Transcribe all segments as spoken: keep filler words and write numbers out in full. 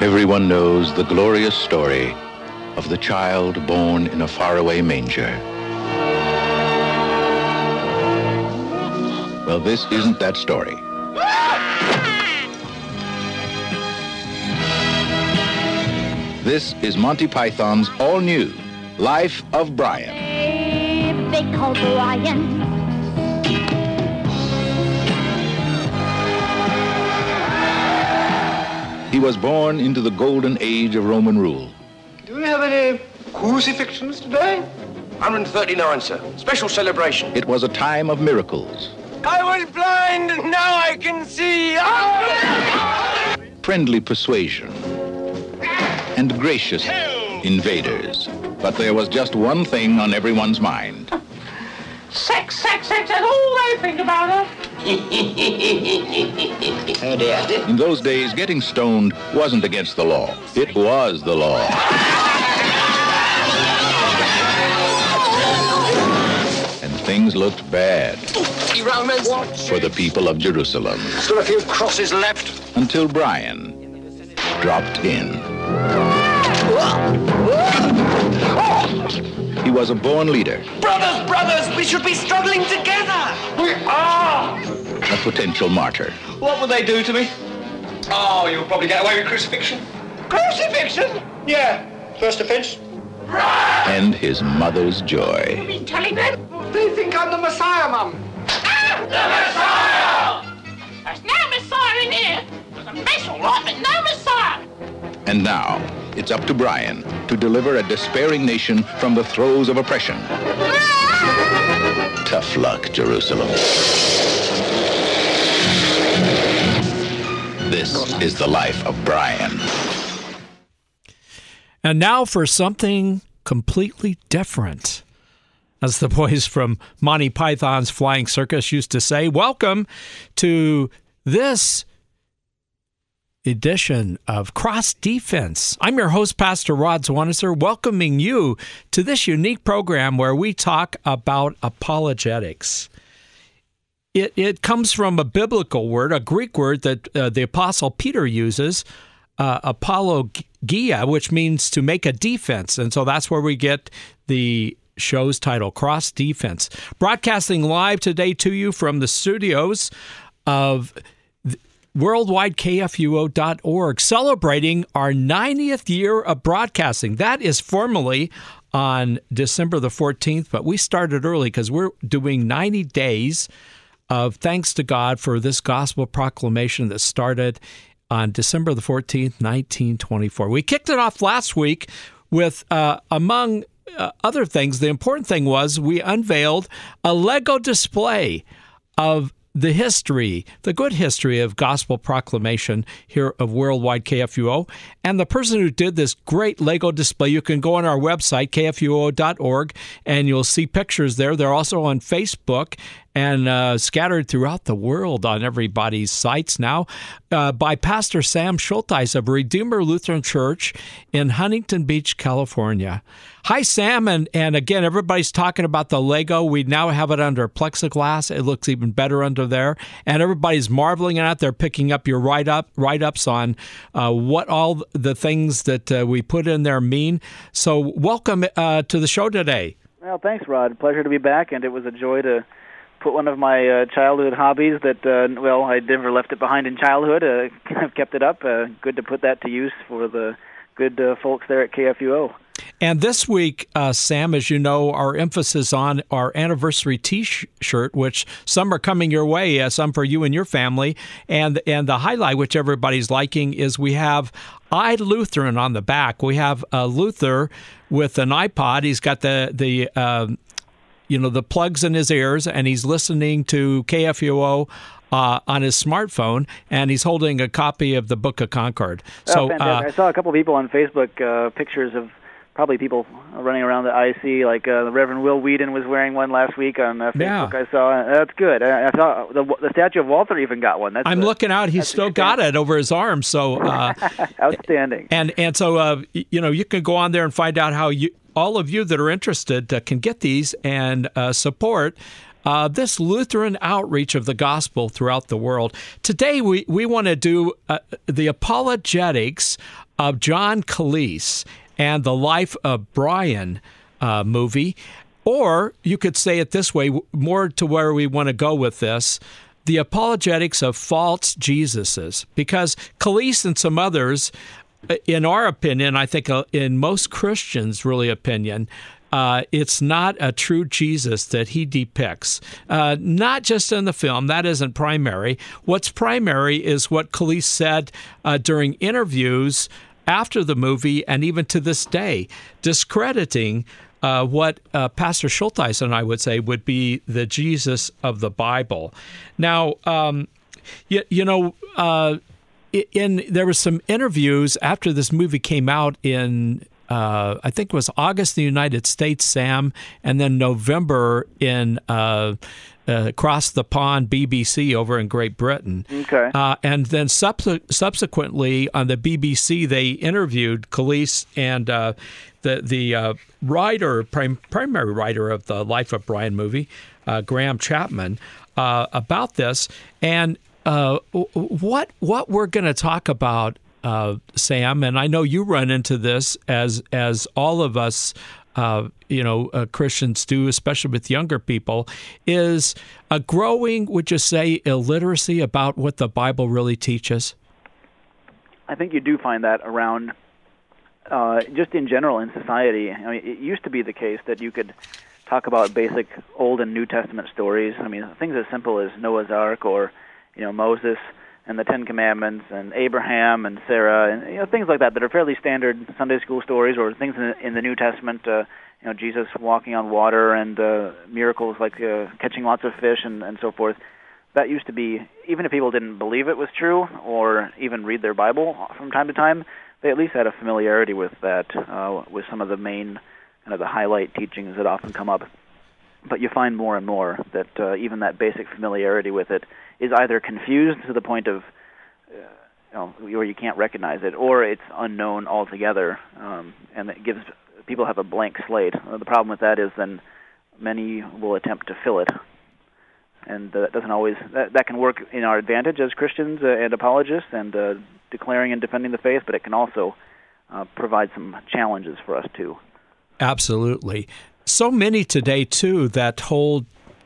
Everyone knows the glorious story of the child born in a faraway manger. Well, this isn't that story. This is Monty Python's all-new Life of Brian. Hey, they call Brian. He was born into the golden age of Roman rule. Do we have any crucifixions today? one hundred thirty-nine, sir. Special celebration. It was a time of miracles. I was blind, and now I can see. Oh! Friendly persuasion, and gracious invaders. But there was just one thing on everyone's mind. Sex, sex, sex, that's all they think about her. Oh dear. In those days, getting stoned wasn't against the law. It was the law. And things looked bad Romans. for the people of Jerusalem. Still a few crosses left. Until Brian dropped in. He was a born leader, Brothers, brothers, we should be struggling together. We are! a potential martyr. What will they do to me? Oh, you'll probably get away with crucifixion. Crucifixion? Yeah. First offense. And his mother's joy. Been telling them? They think I'm the Messiah, Mum. There's no Messiah in here. There's a mess all right, but no Messiah. And now, it's up to Brian to deliver a despairing nation from the throes of oppression. Tough luck, Jerusalem. This is the life of Brian. And now for something completely different. As the boys from Monty Python's Flying Circus used to say, welcome to this edition of Cross Defense. I'm your host, Pastor Rod Zwanitzer, welcoming you to this unique program where we talk about apologetics. It, it comes from a biblical word, a Greek word that uh, the Apostle Peter uses, uh, apologia, which means to make a defense. And so that's where we get the show's title, Cross Defense. Broadcasting live today to you from the studios of worldwide K F U O dot org, celebrating our ninetieth year of broadcasting. That is formally on December the fourteenth, but we started early because we're doing ninety days of thanks to God for this gospel proclamation that started on December the fourteenth, nineteen twenty-four. We kicked it off last week with, uh, among uh, other things, the important thing was we unveiled a Lego display of the history, the good history of gospel proclamation here of Worldwide K F U O. And the person who did this great Lego display, you can go on our website, K F U O dot org, and you'll see pictures there. They're also on Facebook and uh, scattered throughout the world on everybody's sites now, uh, by Pastor Sam Schulteis of Redeemer Lutheran Church in Huntington Beach, California. Hi, Sam, and, and again, everybody's talking about the Lego. We now have it under plexiglass. It looks even better under there, and everybody's marveling at it. They're picking up your write-up, write-ups on uh, what all the things that uh, we put in there mean. So welcome uh, to the show today. Well, thanks, Rod. Pleasure to be back, and it was a joy to put one of my uh, childhood hobbies that, uh, well, I never left it behind in childhood. Uh, I've kept it up. Uh, good to put that to use for the good uh, folks there at K F U O. And this week, uh, Sam, as you know, our emphasis on our anniversary T-shirt, which some are coming your way, uh, some for you and your family. And and the highlight, which everybody's liking, is we have I Lutheran on the back. We have uh, Luther with an iPod. He's got the the uh, you know the plugs in his ears, and he's listening to K F U O Uh, on his smartphone, and he's holding a copy of the Book of Concord. So, oh, uh, I saw a couple of people on Facebook, uh, pictures of probably people running around the I C, like uh, the Reverend Will Whedon was wearing one last week on uh, Facebook. Yeah. I saw. That's good. I, I saw the, the statue of Walter even got one. That's I'm a, looking out. He's still got it over his arm. So uh, outstanding. And and so uh, you know you can go on there and find out how you all of you that are interested uh, can get these and uh, support Uh, this Lutheran outreach of the gospel throughout the world. Today, we, we want to do uh, the apologetics of John Cleese and the Life of Brian uh, movie, or you could say it this way, more to where we want to go with this, the apologetics of false Jesuses, because Cleese and some others, in our opinion, I think uh, in most Christians' really opinion, uh, it's not a true Jesus that he depicts. Uh, not just in the film, that isn't primary. What's primary is what Cleese said uh, during interviews after the movie and even to this day, discrediting Uh, what uh, Pastor Schultheis and I would say would be the Jesus of the Bible. Now, um, you, you know, uh, in there were some interviews after this movie came out in, uh, I think it was August in the United States, Sam, and then November in uh, uh, across the pond, B B C over in Great Britain. Okay. Uh, and then subse- subsequently on the B B C, they interviewed Cleese and uh, the the uh, writer, prim- primary writer of the Life of Brian movie, uh, Graham Chapman, uh, about this. And uh, what what we're going to talk about, uh, Sam, and I know you run into this as as all of us, uh, you know, uh, Christians do, especially with younger people, is a growing, would you say, illiteracy about what the Bible really teaches? I think you do find that around. Uh, just in general in society. I mean, it used to be the case that you could talk about basic Old and New Testament stories. I mean, things as simple as Noah's Ark, or you know Moses and the Ten Commandments, and Abraham and Sarah, and you know things like that that are fairly standard Sunday school stories, or things in the, in the New Testament. Uh, you know, Jesus walking on water, and uh, miracles like uh, catching lots of fish, and, and so forth. That used to be, even if people didn't believe it was true, or even read their Bible from time to time, they at least had a familiarity with that, uh, with some of the main, kind of the highlight teachings that often come up. But you find more and more that uh, even that basic familiarity with it is either confused to the point of, uh, you know, where you can't recognize it, or it's unknown altogether, um, and it gives people have a blank slate. Uh, the problem with that is then many will attempt to fill it, and uh, that doesn't always that, that can work in our advantage as Christians uh, and apologists and uh, declaring and defending the faith, but it can also uh, provide some challenges for us too. Absolutely. So many today too that hold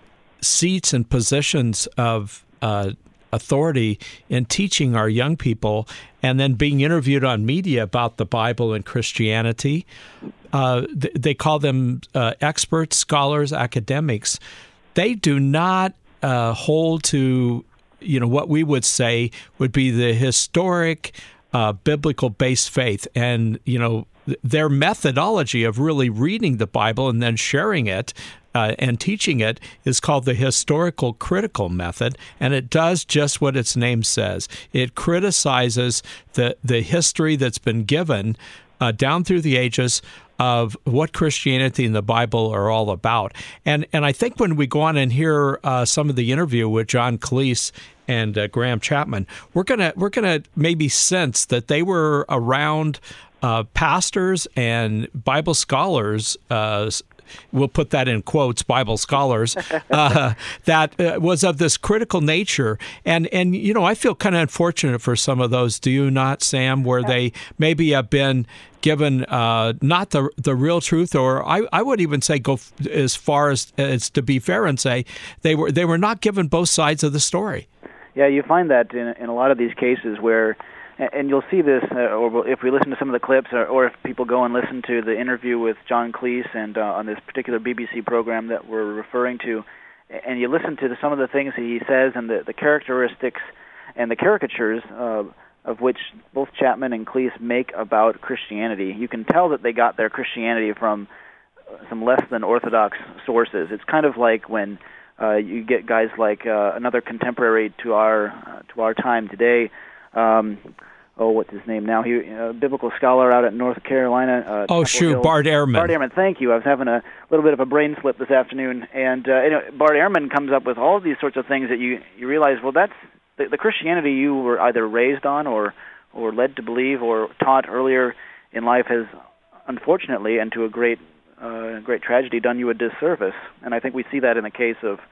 seats and positions of uh, authority in teaching our young people, and then being interviewed on media about the Bible and Christianity. Uh, th- they call them uh, experts, scholars, academics. They do not uh, hold to, you know, what we would say would be the historic, uh, biblical-based faith, and you know th- their methodology of really reading the Bible and then sharing it uh, and teaching it is called the historical critical method, and it does just what its name says. It criticizes the the history that's been given uh, down through the ages of what Christianity and the Bible are all about. And and I think when we go on and hear uh, some of the interview with John Cleese and uh, Graham Chapman, we're gonna we're gonna maybe sense that they were around uh, pastors and Bible scholars. Uh, We'll put that in quotes, Bible scholars, uh, that uh, was of this critical nature. And, and you know, I feel kind of unfortunate for some of those, do you not, Sam, where they maybe have been given uh, not the the real truth, or I, I would even say go f- as far as, as to be fair and say they were they were not given both sides of the story. Yeah, you find that in, in a lot of these cases where, and you'll see this, uh, or if we listen to some of the clips, or, or if people go and listen to the interview with John Cleese and uh, on this particular B B C program that we're referring to, and you listen to the, some of the things he says and the, the characteristics and the caricatures uh, of which both Chapman and Cleese make about Christianity, you can tell that they got their Christianity from some less than orthodox sources. It's kind of like when uh, you get guys like uh, another contemporary to our uh, to our time today. Um, oh, what's his name now? He, a uh, biblical scholar out at North Carolina. Uh, oh, shoot, Bart Ehrman. Bart Ehrman, thank you. I was having a little bit of a brain slip this afternoon. And uh, anyway, Bart Ehrman comes up with all of these sorts of things that you, you realize, well, that's the, the Christianity you were either raised on or, or led to believe or taught earlier in life has, unfortunately, and to a great, uh, great tragedy, done you a disservice. And I think we see that in the case of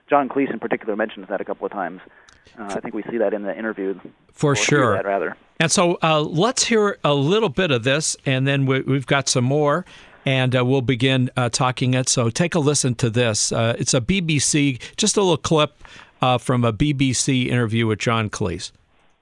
John Cleese in particular mentions that a couple of times. Uh, I think we see that in the interview. For sure. That, rather. And so uh, let's hear a little bit of this, and then we, we've got some more, and uh, we'll begin uh, talking it. So take a listen to this. Uh, it's a B B C, just a little clip uh, from a B B C interview with John Cleese.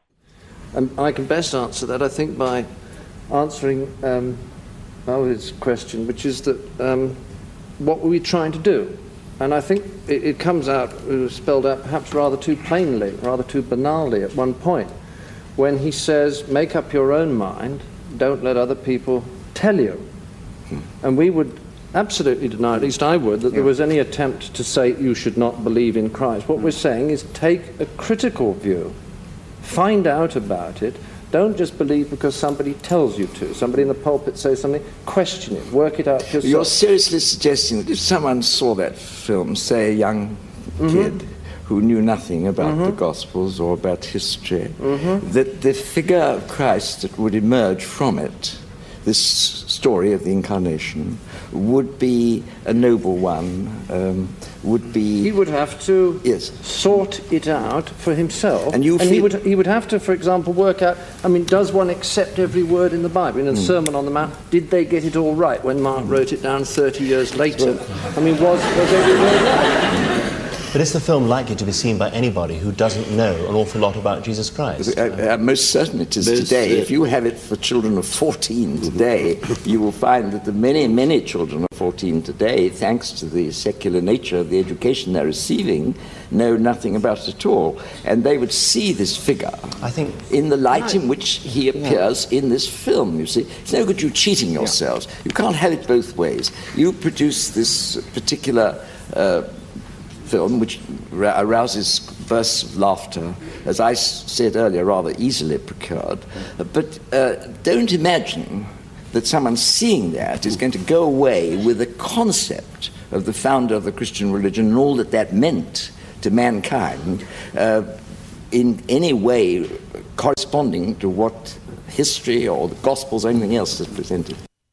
Um, I can best answer that, I think, by answering um, Alvid's question, which is that um, what were we trying to do? And I think it, it comes out, it was spelled out perhaps rather too plainly, rather too banally at one point, when he says, make up your own mind, don't let other people tell you. Hmm. And we would absolutely deny, at least I would, that yeah. there was any attempt to say you should not believe in Christ. What hmm. we're saying is take a critical view, find out about it, don't just believe because somebody tells you to. Somebody in the pulpit says something, question it, work it out yourself. You're seriously suggesting that if someone saw that film, say a young mm-hmm. kid who knew nothing about mm-hmm. the Gospels or about history, mm-hmm. that the figure of Christ that would emerge from it, this story of the Incarnation, would be a noble one, um, would be... He would have to yes. sort it out for himself. And, you and feel... he, would, he would have to, for example, work out, I mean, does one accept every word in the Bible? In the mm. Sermon on the Mount, did they get it all right when Mark mm. wrote it down thirty years later? I mean, was, was every word right? But is the film likely to be seen by anybody who doesn't know an awful lot about Jesus Christ? Uh, uh, most certainly it is most today. Uh, if you have it for children of fourteen today, you will find that the many, many children of fourteen today, thanks to the secular nature of the education they're receiving, know nothing about it at all. And they would see this figure I think, in the light in which he appears yeah. in this film, you see. It's no good you cheating yourselves. Yeah. You can't have it both ways. You produce this particular... Uh, film which arouses bursts of laughter, as I said earlier, rather easily procured. But uh, don't imagine that someone seeing that is going to go away with the concept of the founder of the Christian religion and all that that meant to mankind uh, in any way corresponding to what history or the Gospels or anything else has presented.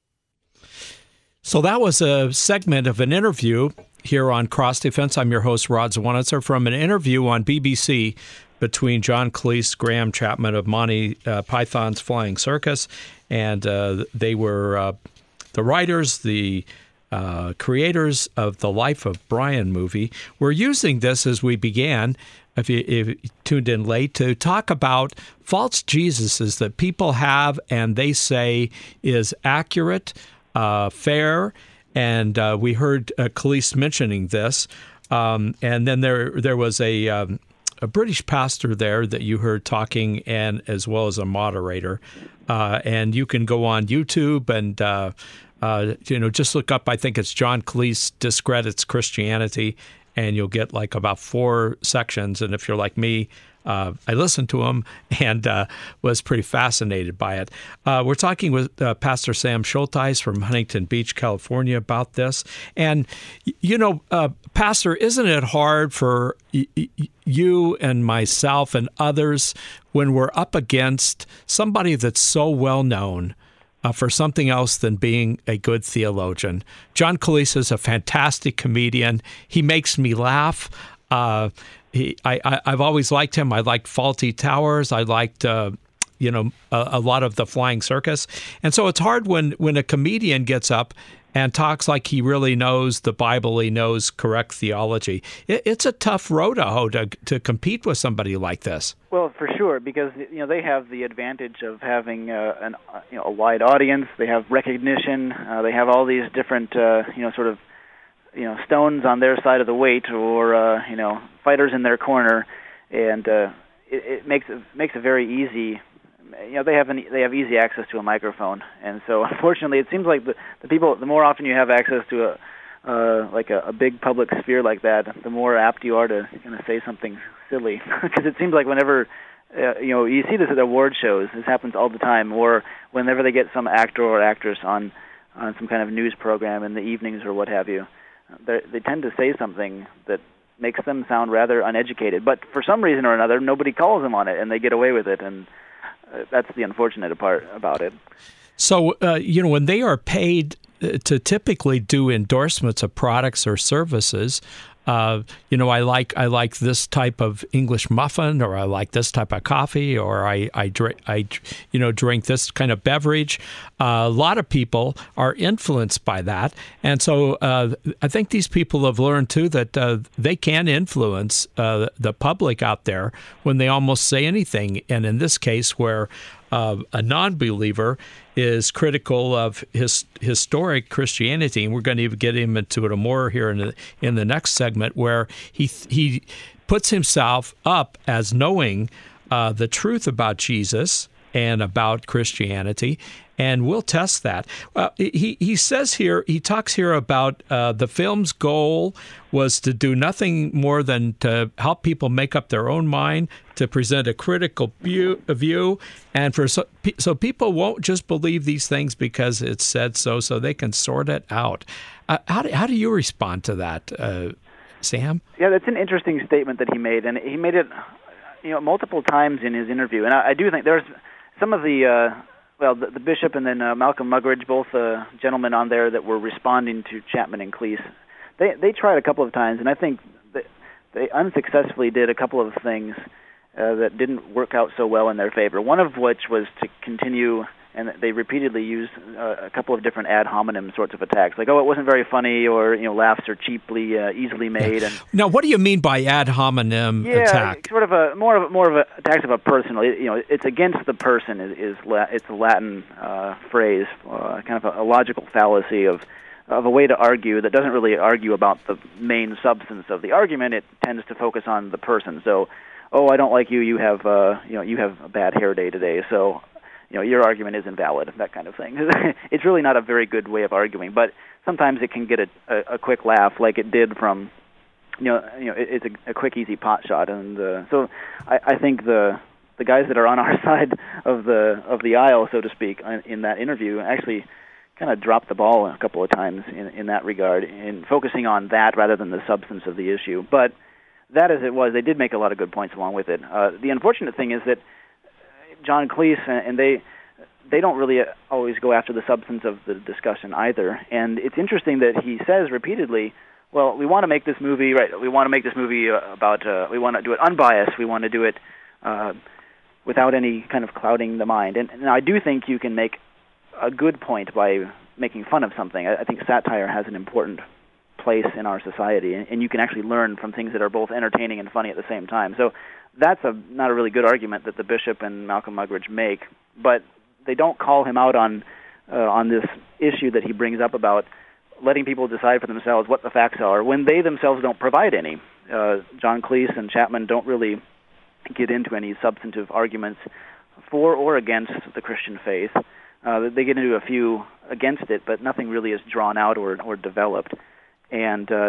So that was a segment of an interview here on Cross Defense. I'm your host, Rod Zwanitzer, from an interview on B B C between John Cleese, Graham Chapman of Monty uh, Python's Flying Circus, and uh, they were uh, the writers, the uh, creators of the Life of Brian movie. We're using this as we began, if you, if you tuned in late, to talk about false Jesuses that people have and they say is accurate, uh, fair. And uh, we heard uh, Cleese mentioning this. Um, and then there there was a um, a British pastor there that you heard talking, and as well as a moderator. Uh, and you can go on YouTube and uh, uh, you know just look up. I think it's John Cleese Discredits Christianity, and you'll get like about four sections. And if you're like me, Uh, I listened to him and uh, was pretty fascinated by it. Uh, we're talking with uh, Pastor Sam Schultheis from Huntington Beach, California, about this. And, you know, uh, Pastor, isn't it hard for y- y- you and myself and others when we're up against somebody that's so well-known uh, for something else than being a good theologian? John Cleese is a fantastic comedian. He makes me laugh. Uh He, I, I, I've always liked him. I liked Fawlty Towers. I liked, uh, you know, a, a lot of the Flying Circus. And so it's hard when, when a comedian gets up and talks like he really knows the Bible, he knows correct theology. It, it's a tough road to hoe to, to compete with somebody like this. Well, for sure, because you know they have the advantage of having uh, an uh, you know a wide audience. They have recognition. Uh, they have all these different uh, you know sort of. you know, stones on their side of the weight, or uh, you know, fighters in their corner, and uh, it, it makes it makes it very easy. You know, they have an, they have easy access to a microphone, and so unfortunately, it seems like the the people, the more often you have access to a uh, like a, a big public sphere like that, the more apt you are to kind of say something silly, because it seems like whenever. Uh, you know, you see this at award shows. This happens all the time, or whenever they get some actor or actress on on some kind of news program in the evenings or what have you. They they tend to say something that makes them sound rather uneducated, but for some reason or another, nobody calls them on it, and they get away with it, and uh, that's the unfortunate part about it. So, uh, you know, when they are paid to typically do endorsements of products or services, uh, you know, I like I like this type of English muffin, or I like this type of coffee, or I I drink I you know drink this kind of beverage. Uh, a lot of people are influenced by that, and so uh, I think these people have learned too that uh, they can influence uh, the public out there when they almost say anything. And in this case, where uh, a non-believer is critical of his historic Christianity, and we're going to get him into it more here in the, in the next segment, where he he puts himself up as knowing uh, the truth about Jesus and about Christianity, and we'll test that. Uh, he he says here, he talks here about uh, the film's goal was to do nothing more than to help people make up their own mind, to present a critical view, a view and for so, so people won't just believe these things because it's said so, so they can sort it out. Uh, how do, how do you respond to that, uh, Sam? Yeah, that's an interesting statement that he made, and he made it, you know, multiple times in his interview. And I, I do think there's some of the, uh, well, the, the bishop and then uh, Malcolm Muggeridge, both uh, gentlemen on there that were responding to Chapman and Cleese. They they tried a couple of times, and I think that they unsuccessfully did a couple of things uh, that didn't work out so well in their favor. One of which was to continue, and they repeatedly used uh, a couple of different ad hominem sorts of attacks, like, oh, it wasn't very funny, or, you know, laughs are cheaply, uh, easily made. Yeah. And now, what do you mean by ad hominem yeah, attack? sort of a more of a, more of a attacks of a personal. You know, it's against the person is, is la- it's a Latin uh, phrase, uh, kind of a, a logical fallacy of. of a way to argue that doesn't really argue about the main substance of the argument. It tends to focus on the person. So, oh, I don't like you. You have, uh, you know, you have a bad hair day today. So, you know, your argument is invalid. That kind of thing. It's really not a very good way of arguing. But sometimes it can get a, a, a quick laugh, like it did from, you know, you know, it, it's a, a quick, easy pot shot. And uh, so, I, I think the the guys that are on our side of the of the aisle, so to speak, in, in that interview, actually kind of dropped the ball a couple of times in, in that regard, in focusing on that rather than the substance of the issue. But that as it was, they did make a lot of good points along with it. Uh, the unfortunate thing is that John Cleese and they they don't really always go after the substance of the discussion either. And it's interesting that he says repeatedly, well, we want to make this movie, right, we want to make this movie about, uh, we want to do it unbiased, we want to do it uh, without any kind of clouding the mind. And, and I do think you can make a good point by making fun of something. I, I think satire has an important place in our society, and, and you can actually learn from things that are both entertaining and funny at the same time. So that's a not a really good argument that the bishop and Malcolm Muggeridge make, but they don't call him out on uh, on this issue that he brings up about letting people decide for themselves what the facts are when they themselves don't provide any. Uh, John Cleese and Chapman don't really get into any substantive arguments for or against the Christian faith. Uh, they get into a few against it, but nothing really is drawn out or, or developed. And, uh,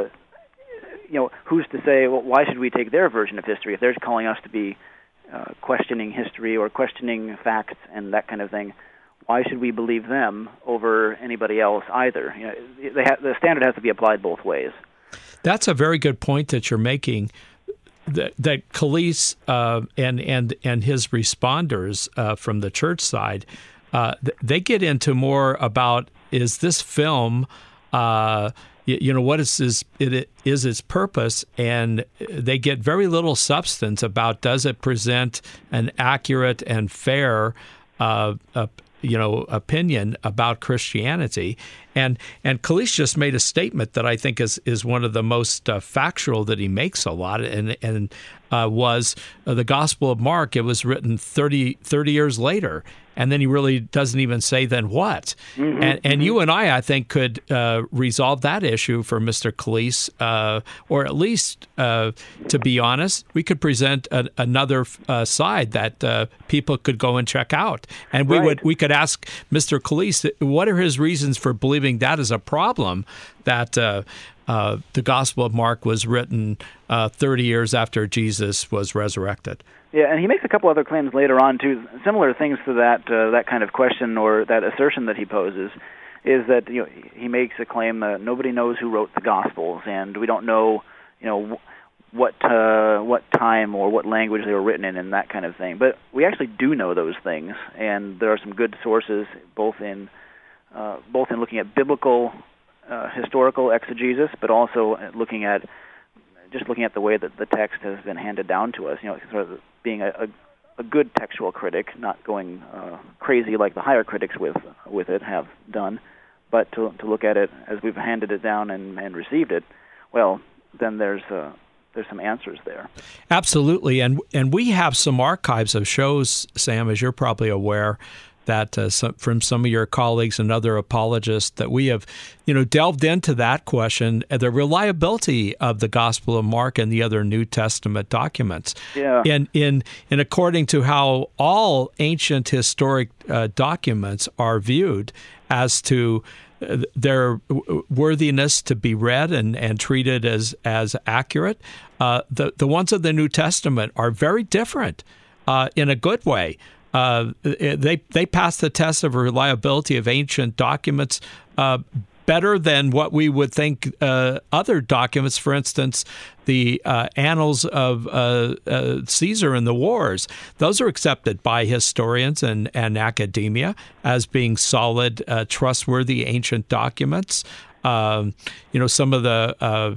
you know, who's to say, well, why should we take their version of history? If they're calling us to be uh, questioning history or questioning facts and that kind of thing, why should we believe them over anybody else either? You know, they ha- the standard has to be applied both ways. That's a very good point that you're making. That, that Cleese uh, and, and, and his responders uh, from the church side, Uh, they get into more about, is this film, uh, you, you know, what is this, it is its purpose, and they get very little substance about, does it present an accurate and fair, uh, uh, you know, opinion about Christianity. And and Cleese just made a statement that I think is is one of the most uh, factual that he makes a lot, and and uh, was uh, the Gospel of Mark. It was written thirty, thirty years later, and then he really doesn't even say then what. Mm-hmm, and and mm-hmm. you and I, I think, could uh, resolve that issue for Mister Cleese, uh, or at least, uh, to be honest, we could present a, another uh, side that uh, people could go and check out, and we right. would we could ask Mister Cleese, what are his reasons for believing that is a problem, that uh, uh, the Gospel of Mark was written uh, thirty years after Jesus was resurrected. Yeah, and he makes a couple other claims later on, too, similar things to that uh, that kind of question or that assertion that he poses, is that, you know, he makes a claim that nobody knows who wrote the Gospels, and we don't know, you know, what uh, what time or what language they were written in and that kind of thing. But we actually do know those things, and there are some good sources, both in Uh, both in looking at biblical, uh, historical exegesis, but also looking at just looking at the way that the text has been handed down to us, you know, sort of being a, a, a good textual critic, not going uh, crazy like the higher critics with with it have done, but to to look at it as we've handed it down and, and received it, well, then there's uh, there's some answers there. Absolutely, and and we have some archives of shows, Sam, as you're probably aware, that uh, some, from some of your colleagues and other apologists, that we have, you know, delved into that question, the reliability of the Gospel of Mark and the other New Testament documents. Yeah. In in in according to how all ancient historic uh, documents are viewed as to uh, their worthiness to be read and, and treated as as accurate, uh, the the ones of the New Testament are very different uh, in a good way. Uh, they they pass the test of reliability of ancient documents uh, better than what we would think uh, other documents, for instance, the uh, annals of uh, uh, Caesar and the wars. Those are accepted by historians and, and academia as being solid, uh, trustworthy ancient documents. Um, you know, some of the uh,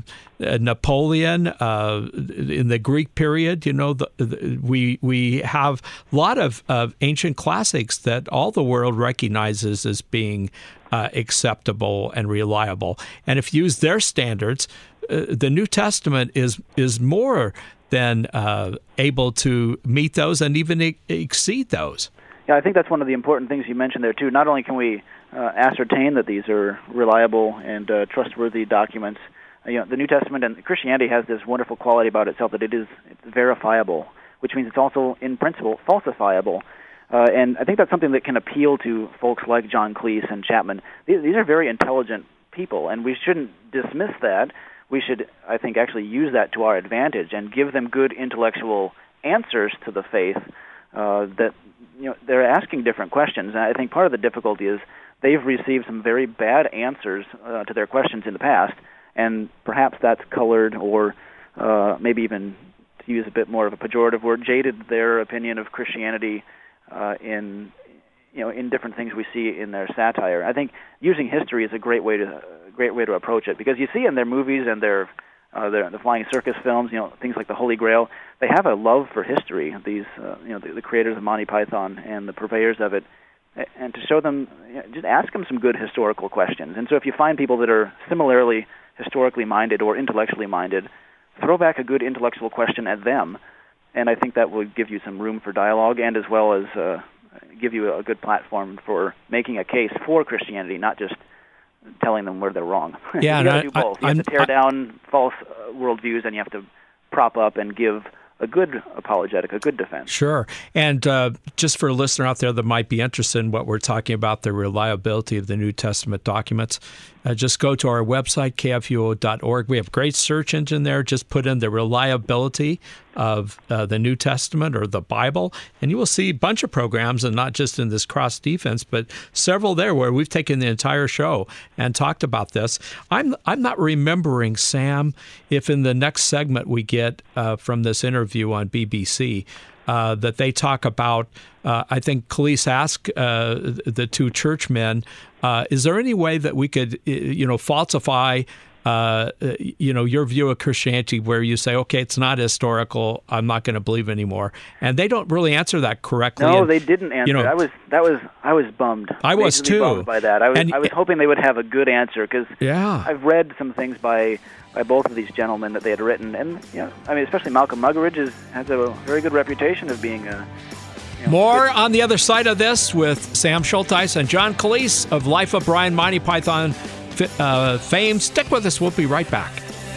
Napoleon uh, in the Greek period, you know, the, the, we we have a lot of, of ancient classics that all the world recognizes as being uh, acceptable and reliable. And if you use their standards, uh, the New Testament is is more than uh, able to meet those and even e- exceed those. Yeah, I think that's one of the important things you mentioned there, too. Not only can we uh, ascertain that these are reliable and uh, trustworthy documents, uh, you know, the New Testament and Christianity has this wonderful quality about itself that it is it's verifiable, which means it's also, in principle, falsifiable. Uh, and I think that's something that can appeal to folks like John Cleese and Chapman. These, these are very intelligent people, and we shouldn't dismiss that. We should, I think, actually use that to our advantage and give them good intellectual answers to the faith uh, that, you know, they're asking different questions. And I think part of the difficulty is they've received some very bad answers uh, to their questions in the past, and perhaps that's colored or uh, maybe even, to use a bit more of a pejorative word, jaded their opinion of Christianity uh, in, you know, in different things we see in their satire. I think using history is a great way to uh, great way to approach it, because you see in their movies and their uh, their the flying circus films, you know, things like the Holy Grail, they have a love for history. These, uh, you know, the, the creators of Monty Python and the purveyors of it, and to show them, you know, just ask them some good historical questions. And so, if you find people that are similarly historically minded or intellectually minded, throw back a good intellectual question at them, and I think that will give you some room for dialogue, and as well as uh, give you a good platform for making a case for Christianity, not just telling them where they're wrong. Yeah, you got to I, do both. I, you have I'm, to tear I, down false uh, worldviews, and you have to prop up and give a good apologetic, a good defense. Sure. And uh, just for a listener out there that might be interested in what we're talking about, the reliability of the New Testament documents, uh, just go to our website, K F U O dot org. We have a great search engine there. Just put in the reliability of uh, the New Testament or the Bible, and you will see a bunch of programs, and not just in this cross defense, but several there where we've taken the entire show and talked about this. I'm I'm not remembering, Sam, if in the next segment we get uh, from this interview on B B C, uh, that they talk about, uh, I think Cleese asked uh, the two churchmen, uh, is there any way that we could, you know, falsify Uh, you know, your view of Christianity, where you say, okay, it's not historical, I'm not going to believe anymore, and they don't really answer that correctly. No, and, they didn't answer. You know, I was that was I was bummed. I was too. Bummed by that. I was and, I was hoping they would have a good answer, because yeah. I've read some things by by both of these gentlemen that they had written, and you know, I mean, especially Malcolm Muggeridge is, has a very good reputation of being a. You know, More good. on the other side of this with Sam Schulteis and John Cleese of Life of Brian, Monty Python Uh, fame. Stick with us. We'll be right back.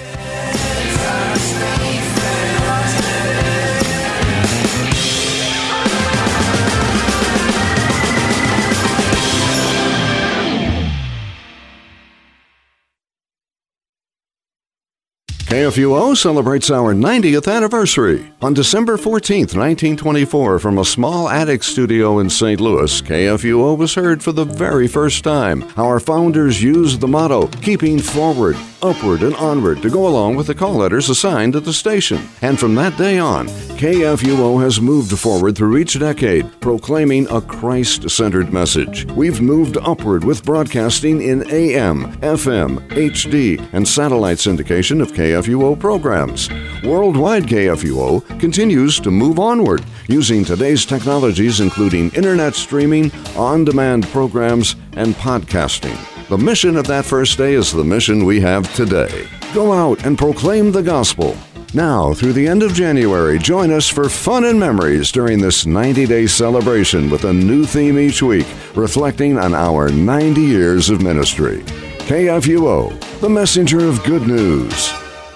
K F U O celebrates our ninetieth anniversary. On December fourteenth, nineteen twenty-four, from a small attic studio in Saint Louis, K F U O was heard for the very first time. Our founders used the motto, keeping forward. upward and onward to go along with the call letters assigned at the station. And from that day on, K F U O has moved forward through each decade, proclaiming a Christ-centered message. We've moved upward with broadcasting in A M, F M, H D, and satellite syndication of K F U O programs. Worldwide K F U O continues to move onward, using today's technologies including internet streaming, on-demand programs, and podcasting. The mission of that first day is the mission we have today. Go out and proclaim the gospel. Now, through the end of January, join us for fun and memories during this ninety-day celebration with a new theme each week, reflecting on our ninety years of ministry. K F U O, the messenger of good news.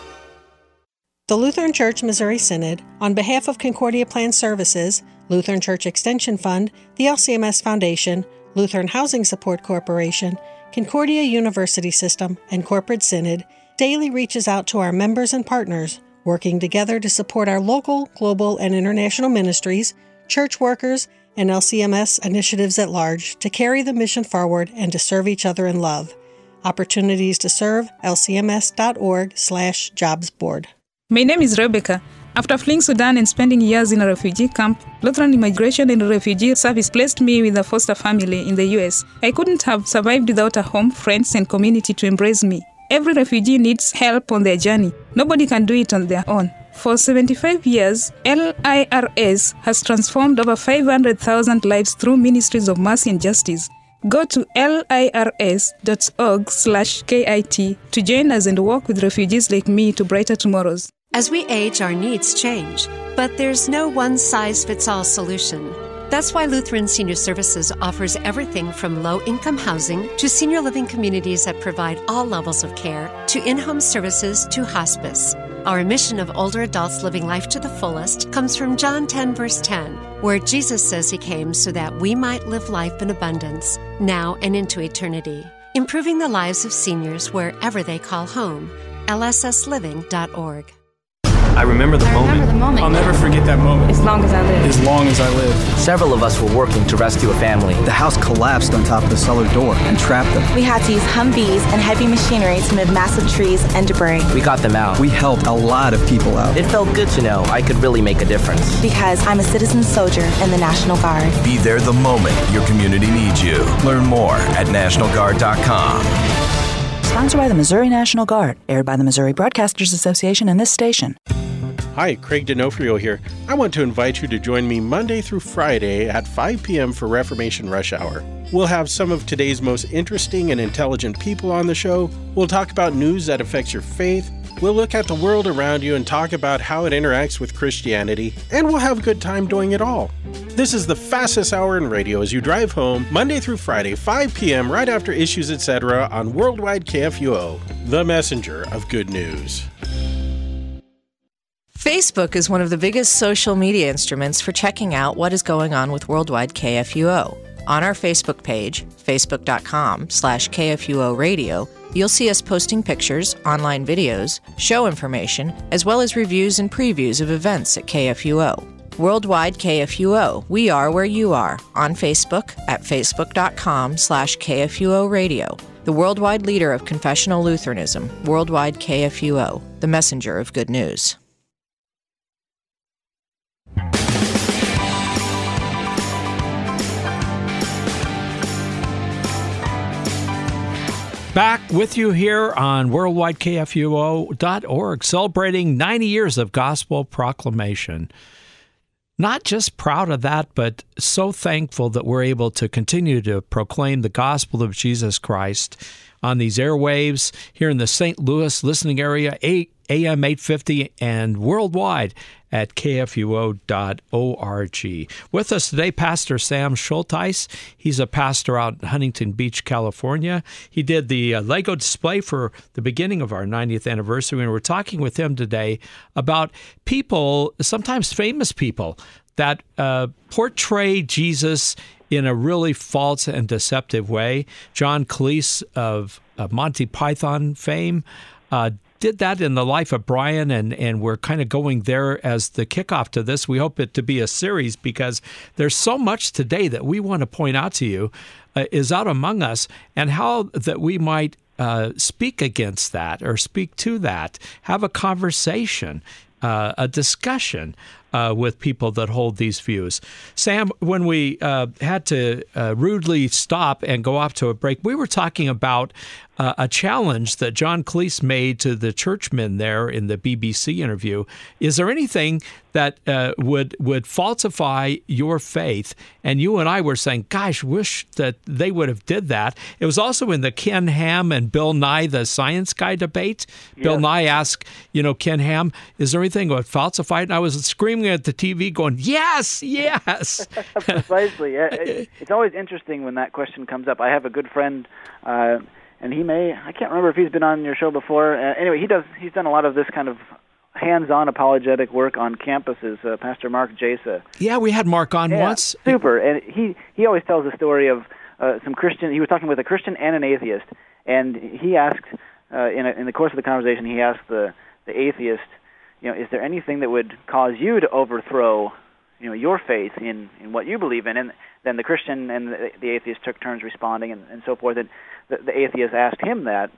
The Lutheran Church Missouri Synod, on behalf of Concordia Plan Services, Lutheran Church Extension Fund, the L C M S Foundation, Lutheran Housing Support Corporation, Concordia University System, and Corporate Synod, daily reaches out to our members and partners, working together to support our local, global, and international ministries, church workers, and L C M S initiatives at large to carry the mission forward and to serve each other in love. Opportunities to serve, lcms.org slash jobs board. My name is Rebecca. After fleeing Sudan and spending years in a refugee camp, Lutheran Immigration and Refugee Service placed me with a foster family in the U S. I couldn't have survived without a home, friends, and community to embrace me. Every refugee needs help on their journey. Nobody can do it on their own. For seventy-five years, L I R S has transformed over five hundred thousand lives through ministries of mercy and justice. Go to lirs.org slash KIT to join us and work with refugees like me to brighter tomorrows. As we age, our needs change, but there's no one-size-fits-all solution. That's why Lutheran Senior Services offers everything from low-income housing to senior living communities that provide all levels of care, to in-home services to hospice. Our mission of older adults living life to the fullest comes from John ten, verse ten, where Jesus says he came so that we might live life in abundance, now and into eternity, improving the lives of seniors wherever they call home. L S S living dot org. I remember the I moment. remember the moment. I'll never forget that moment. As long as I live. As long as I live. Several of us were working to rescue a family. The house collapsed on top of the cellar door and trapped them. We had to use Humvees and heavy machinery to move massive trees and debris. We got them out. We helped a lot of people out. It felt good to know I could really make a difference. Because I'm a citizen soldier in the National Guard. Be there the moment your community needs you. Learn more at national guard dot com. Sponsored by the Missouri National Guard, aired by the Missouri Broadcasters Association and this station. Hi, Craig D'Onofrio here. I want to invite you to join me Monday through Friday at five p.m. for Reformation Rush Hour. We'll have some of today's most interesting and intelligent people on the show. We'll talk about news that affects your faith. We'll look at the world around you and talk about how it interacts with Christianity. And we'll have a good time doing it all. This is the fastest hour in radio as you drive home Monday through Friday, five p.m. right after Issues Etc. on Worldwide K F U O, the messenger of good news. Facebook is one of the biggest social media instruments for checking out what is going on with Worldwide K F U O. On our Facebook page, facebook.com slash KFUO radio, you'll see us posting pictures, online videos, show information, as well as reviews and previews of events at K F U O. Worldwide K F U O, we are where you are, on Facebook at facebook.com slash KFUO radio. The worldwide leader of confessional Lutheranism, Worldwide K F U O, the messenger of good news. Back with you here on worldwide K F U O dot org, celebrating ninety years of gospel proclamation. Not just proud of that, but so thankful that we're able to continue to proclaim the gospel of Jesus Christ on these airwaves here in the Saint Louis listening area, A M eight fifty, and worldwide at K F U O dot org. With us today, Pastor Sam Schultheis. He's a pastor out in Huntington Beach, California. He did the uh, Lego display for the beginning of our ninetieth anniversary, and we're talking with him today about people, sometimes famous people, that uh, portray Jesus in a really false and deceptive way. John Cleese of uh, Monty Python fame uh, did that in the life of Brian, and, and we're kind of going there as the kickoff to this. We hope it to be a series because there's so much today that we want to point out to you uh, is out among us, and how that we might uh, speak against that or speak to that. Have a conversation, uh, a discussion uh, with people that hold these views. Sam, when we uh, had to uh, rudely stop and go off to a break, we were talking about uh, a challenge that John Cleese made to the churchmen there in the B B C interview. Is there anything that uh, would would falsify your faith? And you and I were saying, gosh, wish that they would have did that. It was also in the Ken Ham and Bill Nye, the science guy debate. Yeah. Bill Nye asked, you know, Ken Ham, is there anything that would falsify it? And I was screaming at the T V going, yes, yes. Precisely. It's always interesting when that question comes up. I have a good friend, uh, and he may, I can't remember if he's been on your show before. Uh, anyway, he does. He's done a lot of this kind of hands-on apologetic work on campuses, uh, Pastor Mark Jasa. Yeah, we had Mark on yeah, once. Super. And he, he always tells the story of uh, some Christian, he was talking with a Christian and an atheist, and he asked, uh, in, a, in the course of the conversation, he asked the, the atheist, you know, is there anything that would cause you to overthrow, you know, your faith in, in what you believe in? And then the Christian and the, the atheist took turns responding and, and so forth, and the, the atheist asked him that.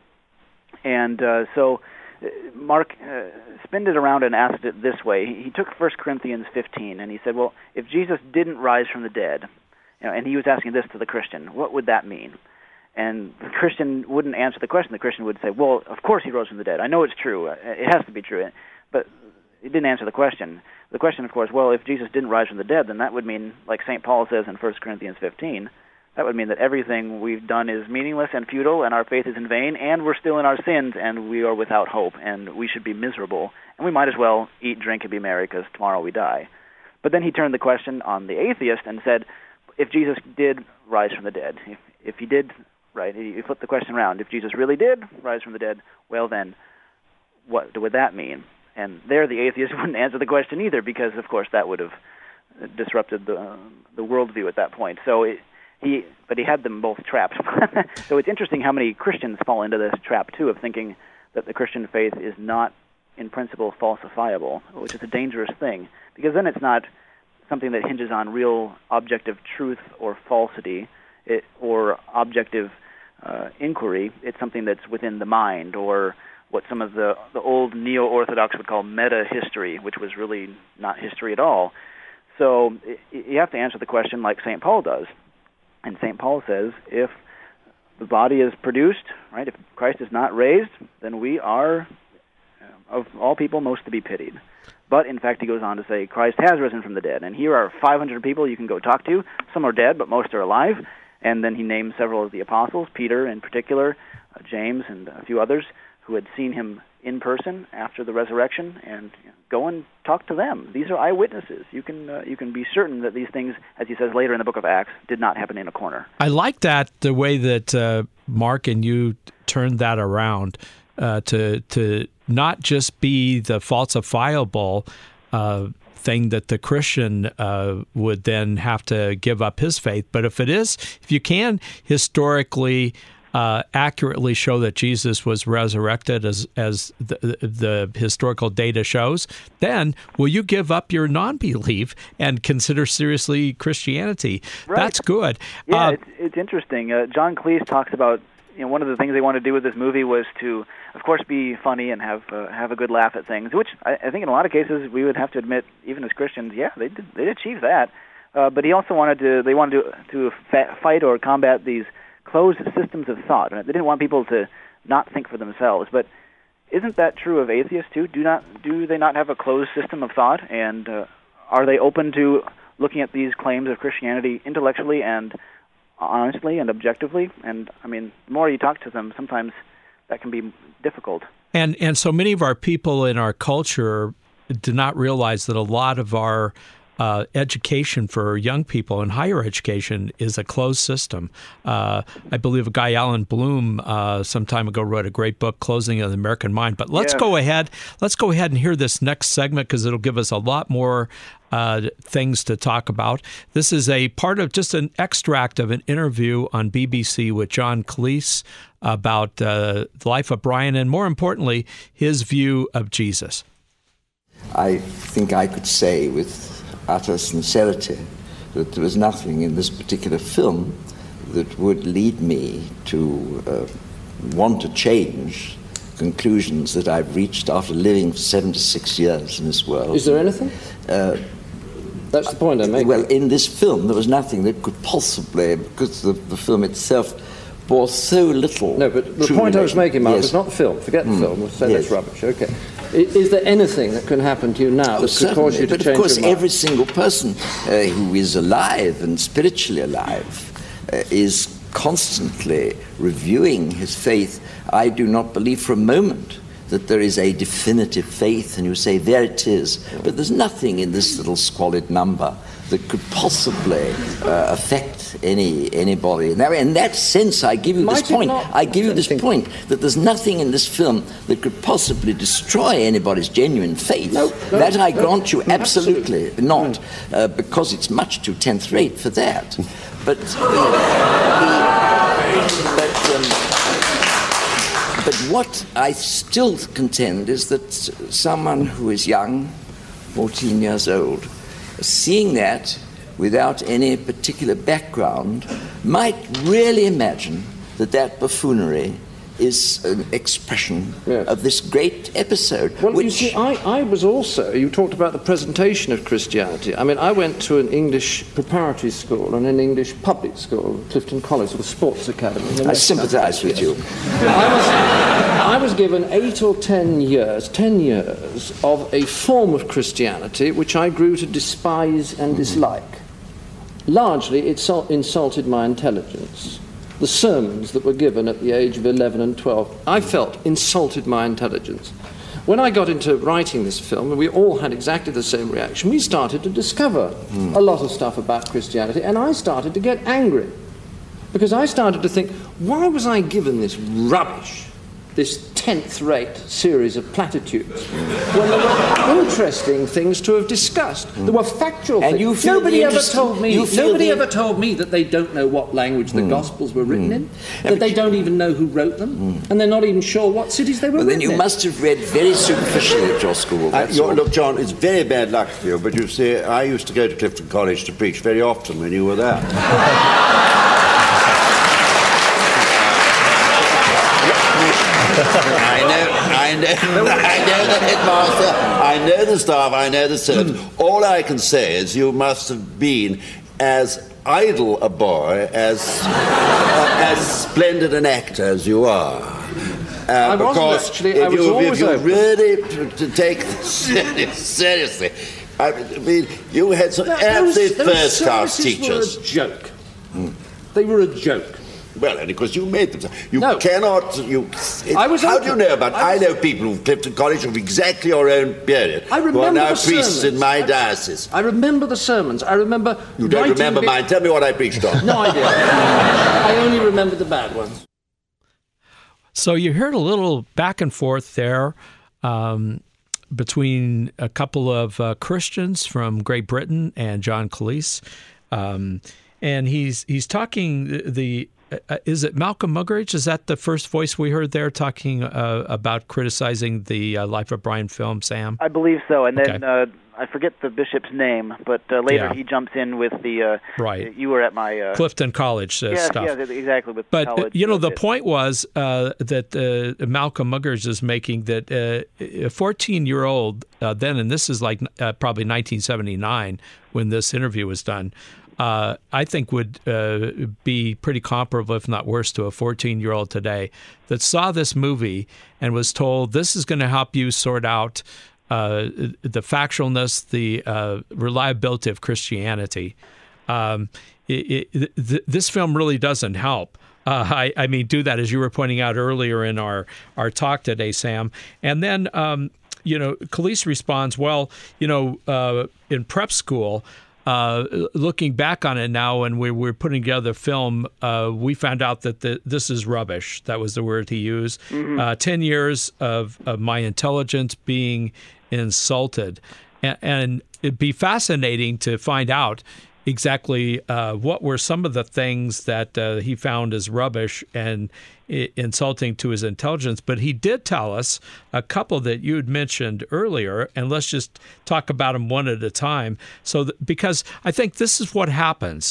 And uh, so Mark uh, spinned it around and asked it this way. He, he took First Corinthians fifteen, and he said, well, if Jesus didn't rise from the dead, you know, and he was asking this to the Christian, what would that mean? And the Christian wouldn't answer the question. The Christian would say, well, of course he rose from the dead. I know it's true. It has to be true. But he didn't answer the question. The question, of course, well, if Jesus didn't rise from the dead, then that would mean, like Saint Paul says in First Corinthians fifteen, that would mean that everything we've done is meaningless and futile, and our faith is in vain, and we're still in our sins, and we are without hope, and we should be miserable, and we might as well eat, drink, and be merry, because tomorrow we die. But then he turned the question on the atheist and said, if Jesus did rise from the dead, if, if he did, right, he flipped the question around, if Jesus really did rise from the dead, well then, what would that mean? And there the atheist wouldn't answer the question either, because, of course, that would have disrupted the uh, the worldview at that point. So it, he, but he had them both trapped. So it's interesting how many Christians fall into this trap, too, of thinking that the Christian faith is not, in principle, falsifiable, which is a dangerous thing, because then it's not something that hinges on real objective truth or falsity it, or objective uh, inquiry. It's something that's within the mind, or what some of the, the old neo-Orthodox would call meta-history, which was really not history at all. So it, you have to answer the question like Saint Paul does. And Saint Paul says, if the body is produced, right, if Christ is not raised, then we are, of all people, most to be pitied. But, in fact, he goes on to say, Christ has risen from the dead. And here are five hundred people you can go talk to. Some are dead, but most are alive. And then he names several of the apostles, Peter in particular, uh, James, and a few others, who had seen him in person after the resurrection, and you know, go and talk to them. These are eyewitnesses. You can uh, you can be certain that these things, as he says later in the book of Acts, did not happen in a corner. I like that, the way that uh, Mark and you turned that around uh, to to not just be the falsifiable uh, thing that the Christian uh, would then have to give up his faith, but if it is, if you can historically Uh, accurately show that Jesus was resurrected as as the, the historical data shows, then will you give up your non-belief and consider seriously Christianity? Right. That's good. Yeah, uh, it's, it's interesting. Uh, John Cleese talks about, you know, one of the things they wanted to do with this movie was to, of course, be funny and have uh, have a good laugh at things, which I, I think in a lot of cases we would have to admit, even as Christians, yeah, they did, they did achieve that. Uh, but he also wanted to, they wanted to, to fa- fight or combat these closed systems of thought. Right? They didn't want people to not think for themselves. But isn't that true of atheists too? Do not do they not have a closed system of thought? And uh, are they open to looking at these claims of Christianity intellectually and honestly and objectively? And I mean, the more you talk to them, sometimes that can be difficult. And and so many of our people in our culture do not realize that a lot of our Uh, education for young people and higher education is a closed system. Uh, I believe a guy, Alan Bloom, uh, some time ago wrote a great book, Closing of the American Mind. But let's yeah. go ahead. Let's go ahead and hear this next segment because it'll give us a lot more uh, things to talk about. This is a part of just an extract of an interview on B B C with John Cleese about uh, the life of Brian and, more importantly, his view of Jesus. I think I could say with utter sincerity that there was nothing in this particular film that would lead me to uh, want to change conclusions that I've reached after living for seventy-six years in this world. Is there anything? Uh, That's the point I'm making. Well, in this film, there was nothing that could possibly, because the, the film itself bore so little. No, but the true point relation. I was making, Mark, yes. was not the film. Forget the Mm. film. We'll say Yes. that's rubbish. Okay. Is, is there anything that can happen to you now Oh, that could cause you to but change of course, your mind? every single person uh, who is alive and spiritually alive uh, is constantly reviewing his faith. I do not believe for a moment that there is a definitive faith, and you say, there it is. But there's nothing in this little squalid number that could possibly uh, affect any anybody. Now, in that sense, I give you Might this it point. not? I give you this point that there's nothing in this film that could possibly destroy anybody's genuine faith. No, no, that I no, grant you no, absolutely, absolutely. not, uh, because it's much too tenth rate for that. But, uh, but. Um, But what I still contend is that someone who is young, fourteen years old, seeing that without any particular background, might really imagine that that buffoonery is an expression Yes. of this great episode. Well, which you see, I, I was also, you talked about the presentation of Christianity. I mean, I went to an English preparatory school and an English public school, Clifton College, or the Sports Academy. in the I West sympathise Country, with yes. you. I was, I was given eight or ten years, ten years of a form of Christianity which I grew to despise and dislike. Largely, it sol- insulted my intelligence. The sermons that were given at the age of eleven and twelve, I felt, insulted my intelligence. When I got into writing this film, and we all had exactly the same reaction, we started to discover Mm. a lot of stuff about Christianity, and I started to get angry. Because I started to think, why was I given this rubbish, this tenth-rate series of platitudes, when there were interesting things to have discussed? There were factual And things. you feel Nobody the ever interest- told me. you feel Nobody the- ever told me that they don't know what language the Gospels were written in, that they don't even know who wrote them, and they're not even sure what cities they were Well, written then you in. must have read very superficially at your school. Uh, That's you're- all. look, John, it's very bad luck for you, but you see, I used to go to Clifton College to preach very often when you were there. I know, I know, I know the headmaster, I know the staff, I know the servants. All I can say is you must have been as idle a boy, as uh, as splendid an actor as you are. Uh, I wasn't because actually, if I was you, always if you open. really to, to take this serious, seriously, I mean, you had some Those- absolute those first-class services teachers. were a joke. They were a joke. Well, and because you made them. You cannot. You. It, I was how open. do you know about? I I, was- know people who've Clifton College of exactly your own period. I remember who are now the priests sermons. in my I- diocese. I remember the sermons. I remember. You don't writing remember bit- mine. Tell me what I preached on. No idea. I only remember the bad ones. So you heard a little back and forth there um, between a couple of uh, Christians from Great Britain and John Cleese, um, and he's he's talking the. the Uh, is it Malcolm Muggeridge? Is that the first voice we heard there talking uh, about criticizing the uh, Life of Brian film, Sam? I believe so. And then Okay. uh, I forget the bishop's name, but uh, later Yeah. he jumps in with the. Uh, Right. You were at my. Uh, Clifton College uh, yeah, stuff. yeah, exactly. With But, college. uh, you know, uh, the point was uh, that uh, Malcolm Muggeridge is making that uh, a fourteen-year-old uh, then, and this is like uh, probably nineteen seventy-nine when this interview was done, uh, I think would uh, be pretty comparable, if not worse, to a fourteen-year-old today that saw this movie and was told this is going to help you sort out uh, the factualness, the uh, reliability of Christianity. Um, it, it, th- this film really doesn't help. Uh, I, I mean, do that, as you were pointing out earlier in our, our talk today, Sam. And then, um, you know, Cleese responds, well, you know, uh, in prep school, uh, looking back on it now, when we were putting together the film, uh, we found out that the, this is rubbish. That was the word he used. Mhm. Uh, ten years of, of my intelligence being insulted. And, and it'd be fascinating to find out exactly uh, what were some of the things that uh, he found as rubbish and I- insulting to his intelligence. But he did tell us a couple that you had mentioned earlier, and let's just talk about them one at a time. So, th- because I think this is what happens.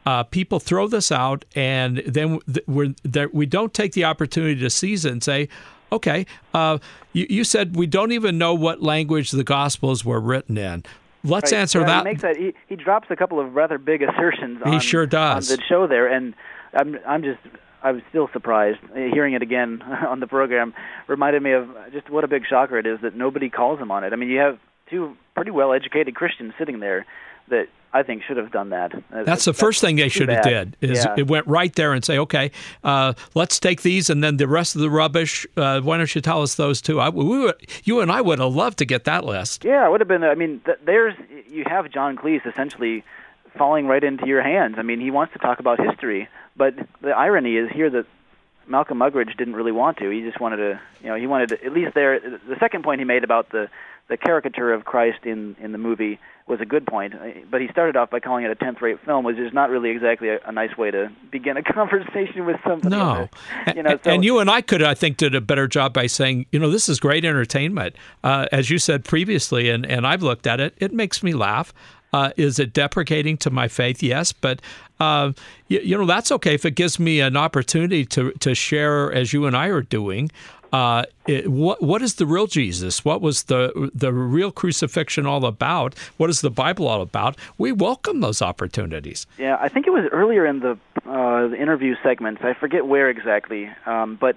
uh, people throw this out, and then we're, there, we don't take the opportunity to seize it and say, okay, uh, you, you said we don't even know what language the Gospels were written in. Let's right. answer yeah, that. He, makes that he, he drops a couple of rather big assertions on, he sure does. on the show there, and I'm, I'm just... I was still surprised. Hearing it again on the program reminded me of just what a big shocker it is that nobody calls him on it. I mean, you have two pretty well-educated Christians sitting there that I think should have done that. That's, that's the first thing they should have bad. did, is yeah. it went right there and say, okay, uh, let's take these, and then the rest of the rubbish, uh, why don't you tell us those too? I, we would, you and I would have loved to get that list. Yeah, it would have been, I mean, th- there's, you have John Cleese essentially falling right into your hands. I mean, he wants to talk about history, but the irony is here that Malcolm Muggeridge didn't really want to. He just wanted to, you know, he wanted to, at least there, the second point he made about the, the caricature of Christ in, in the movie was a good point, but he started off by calling it a tenth-rate film, which is not really exactly a, a nice way to begin a conversation with somebody. No. You know, so, and you and I could, I think, did a better job by saying, you know, this is great entertainment. Uh, as you said previously, and, and I've looked at it, it makes me laugh. Uh, is it deprecating to my faith? Yes, but uh, you, you know that's okay if it gives me an opportunity to to share, as you and I are doing. Uh, it, what what is the real Jesus? What was the the real crucifixion all about? What is the Bible all about? We welcome those opportunities. Yeah, I think it was earlier in the, uh, the interview segments. I forget where exactly, um, but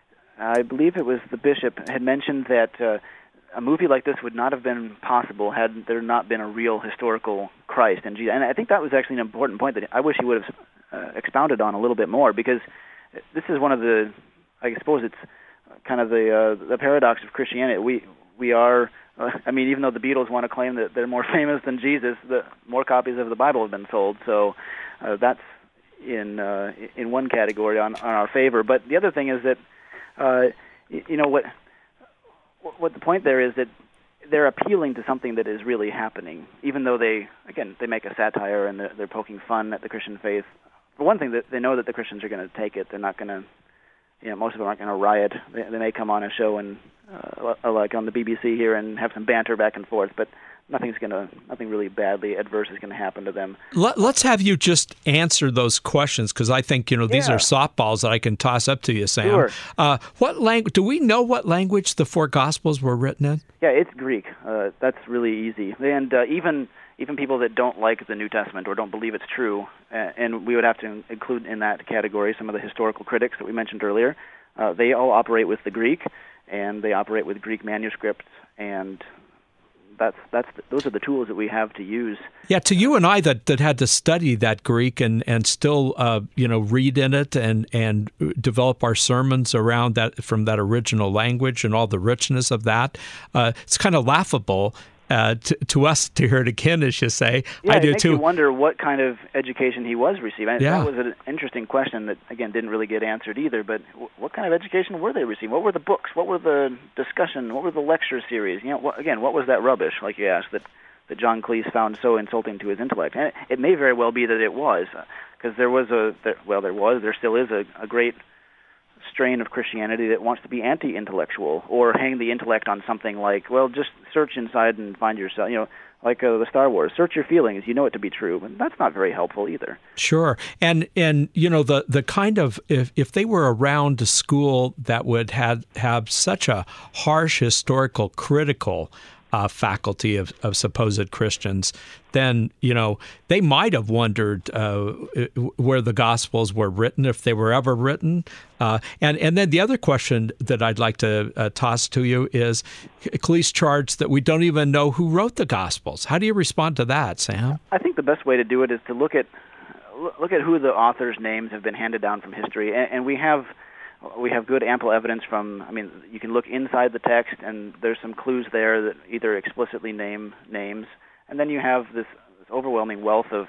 I believe it was the bishop had mentioned that. Uh, A movie like this would not have been possible had there not been a real historical Christ and Jesus. And I think that was actually an important point that I wish he would have uh, expounded on a little bit more, because this is one of the, I suppose it's kind of the uh, the paradox of Christianity. We we are, uh, I mean, even though the Beatles want to claim that they're more famous than Jesus, the more copies of the Bible have been sold. So uh, that's in uh, in one category on, on our favor. But the other thing is that, uh, you know, what. What the point there is that they're appealing to something that is really happening, even though they, again, they make a satire and they're, they're poking fun at the Christian faith. For one thing, that they know that the Christians are going to take it. They're not going to, you know, most of them aren't going to riot. They, they may come on a show and, uh, like on the B B C here, and have some banter back and forth, but nothing's going to, nothing really badly adverse is going to happen to them. Let, let's have you just answer those questions, because I think, you know, these yeah. are softballs that I can toss up to you, Sam. Sure. Uh, what language, do we know what language the four Gospels were written in? Yeah, it's Greek. Uh, that's really easy. And uh, even even people that don't like the New Testament or don't believe it's true, uh, and we would have to include in that category some of the historical critics that we mentioned earlier, uh, they all operate with the Greek, and they operate with Greek manuscripts, and That's that's those are the tools that we have to use. Yeah, to you and I that, that had to study that Greek and and still uh, you know read in it and and develop our sermons around that from that original language and all the richness of that. Uh, it's kind of laughable uh, to, to us to hear it again, as you say. Yeah, I do it makes too. you wonder what kind of education he was receiving. Yeah. That was an interesting question that again didn't really get answered either. But what kind of education were they receiving? What were the books? What were the discussion? What were the lecture series? You know, what, again, what was that rubbish, like you asked, that, that John Cleese found so insulting to his intellect? And it, it may very well be that it was, because there was a there, well, there was, there still is a, a great strain of Christianity that wants to be anti-intellectual or hang the intellect on something like, well, just search inside and find yourself, you know, like uh, the Star Wars, search your feelings, you know it to be true. But that's not very helpful either. Sure. And, and you know, the, the kind of, if, if they were around a school that would have, have such a harsh historical critical Uh, faculty of, of supposed Christians, then, you know, they might have wondered uh, where the Gospels were written, if they were ever written. Uh, and, and then the other question that I'd like to uh, toss to you is, Cleese charged that we don't even know who wrote the Gospels. How do you respond to that, Sam? I think the best way to do it is to look at look at who the authors' names have been handed down from history, and, and we have We have good, ample evidence from, I mean, you can look inside the text, and there's some clues there that either explicitly name names, and then you have this, this overwhelming wealth of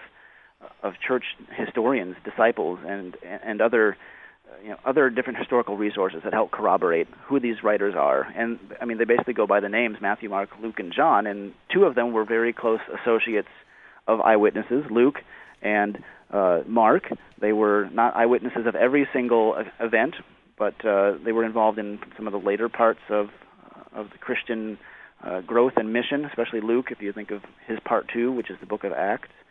of church historians, disciples, and and other, you know, other different historical resources that help corroborate who these writers are. And, I mean, they basically go by the names Matthew, Mark, Luke, and John, and two of them were very close associates of eyewitnesses, Luke and uh, Mark. They were not eyewitnesses of every single event, but uh, they were involved in some of the later parts of uh, of the Christian uh, growth and mission, especially Luke, if you think of his part two, which is the book of Acts.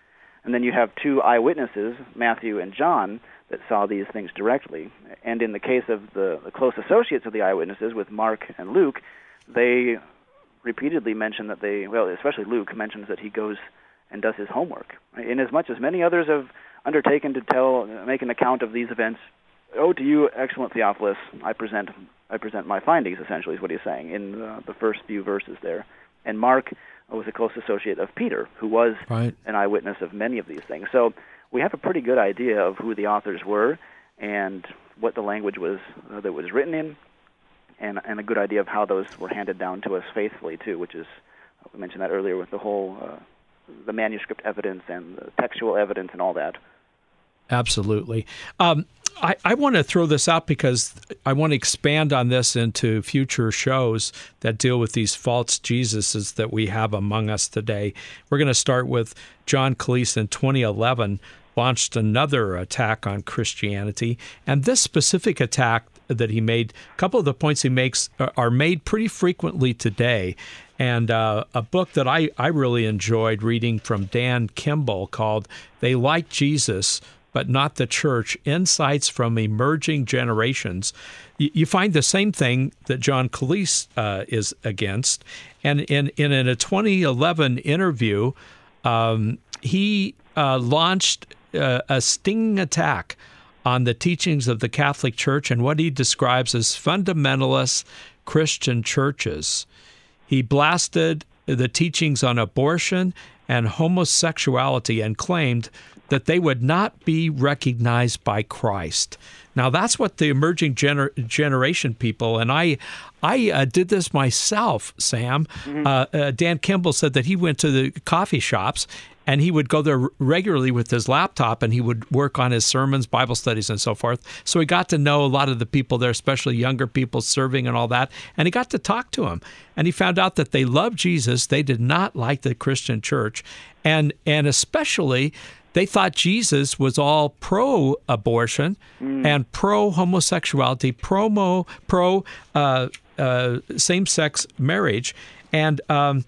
And then you have two eyewitnesses, Matthew and John, that saw these things directly. And in the case of the, the close associates of the eyewitnesses, with Mark and Luke, they repeatedly mention that they, well, especially Luke mentions that he goes and does his homework. Inasmuch as many others have undertaken to tell, make an account of these events, oh, to you, excellent Theophilus, I present, I present my findings. Essentially, is what he's saying in uh, the first few verses there. And Mark was a close associate of Peter, who was right. an eyewitness of many of these things. So we have a pretty good idea of who the authors were and what the language was uh, that was written in, and and a good idea of how those were handed down to us faithfully too, which is, we mentioned that earlier with the whole uh, the manuscript evidence and the textual evidence and all that. Absolutely. Um, I, I want to throw this out because I want to expand on this into future shows that deal with these false Jesuses that we have among us today. We're going to start with John Calise in twenty eleven launched another attack on Christianity. And this specific attack that he made, a couple of the points he makes are made pretty frequently today. And uh, a book that I, I really enjoyed reading from Dan Kimball called They Like Jesus, But Not the Church, Insights from Emerging Generations. You, you find the same thing that John Calise uh, is against. And in, in, in a twenty eleven interview, um, he uh, launched uh, a stinging attack on the teachings of the Catholic Church and what he describes as fundamentalist Christian churches. He blasted the teachings on abortion and homosexuality and claimed that they would not be recognized by Christ. Now, that's what the emerging gener- generation people, and I I uh, did this myself, Sam. Mm-hmm. Uh, uh, Dan Kimball said that he went to the coffee shops and he would go there regularly with his laptop and he would work on his sermons, Bible studies, and so forth. So he got to know a lot of the people there, especially younger people serving and all that, and he got to talk to them. And he found out that they loved Jesus. They did not like the Christian church, and and especially they thought Jesus was all pro-abortion mm. and pro-homosexuality, pro pro uh, uh, same-sex marriage. And um,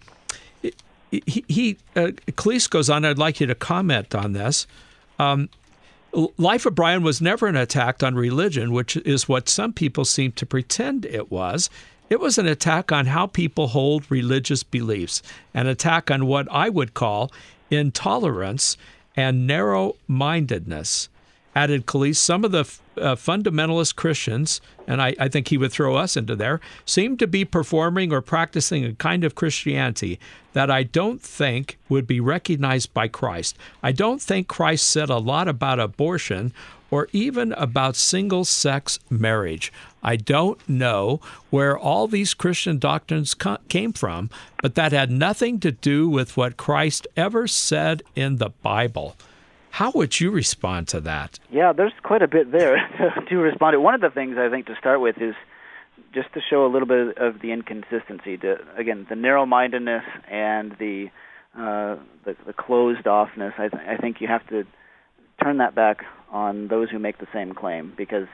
he, he uh, Calise goes on, I'd like you to comment on this. Um, Life of Brian was never an attack on religion, which is what some people seem to pretend it was. It was an attack on how people hold religious beliefs, an attack on what I would call intolerance and narrow-mindedness. Added Calise, some of the uh, fundamentalist Christians, and I, I think he would throw us into there, seem to be performing or practicing a kind of Christianity that I don't think would be recognized by Christ. I don't think Christ said a lot about abortion or even about single-sex marriage. I don't know where all these Christian doctrines co- came from, but that had nothing to do with what Christ ever said in the Bible. How would you respond to that? Yeah, there's quite a bit there to respond to. One of the things I think to start with is just to show a little bit of the inconsistency. To, again, the narrow-mindedness and the uh, the, the closed-offness. I, th- I think you have to turn that back on those who make the same claim, because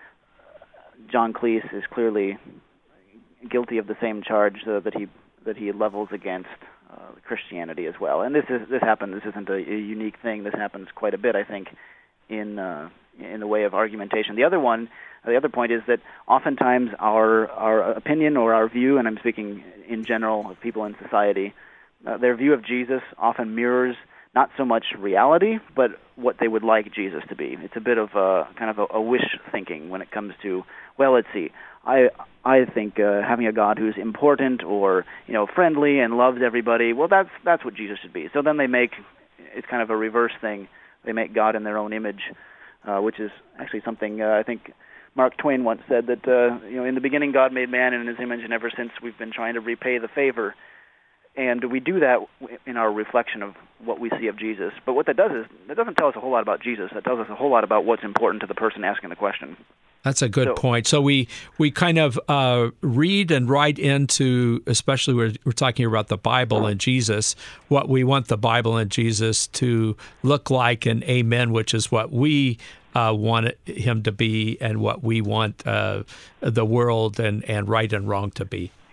John Calise is clearly guilty of the same charge uh, that he that he levels against uh, Christianity as well. And this is this happens. This isn't a, a unique thing. This happens quite a bit, I think, in uh, in the way of argumentation. The other one, uh, the other point is that oftentimes our our opinion or our view, and I'm speaking in general of people in society, uh, their view of Jesus often mirrors not so much reality, but what they would like Jesus to be. It's a bit of a kind of a, a wish thinking when it comes to, well, let's see, I I think uh, having a God who's important or, you know, friendly and loves everybody, well, that's that's what Jesus should be. So then they make, it's kind of a reverse thing. They make God in their own image, uh, which is actually something uh, I think Mark Twain once said that, uh, you know, in the beginning God made man in his image, and ever since we've been trying to repay the favor. And we do that in our reflection of what we see of Jesus. But what that does is, that doesn't tell us a whole lot about Jesus. That tells us a whole lot about what's important to the person asking the question. That's a good so, point. So we we kind of uh, read and write into, especially we're, we're talking about the Bible and Jesus, what we want the Bible and Jesus to look like, and amen, which is what we uh, want him to be and what we want uh, the world and, and right and wrong to be.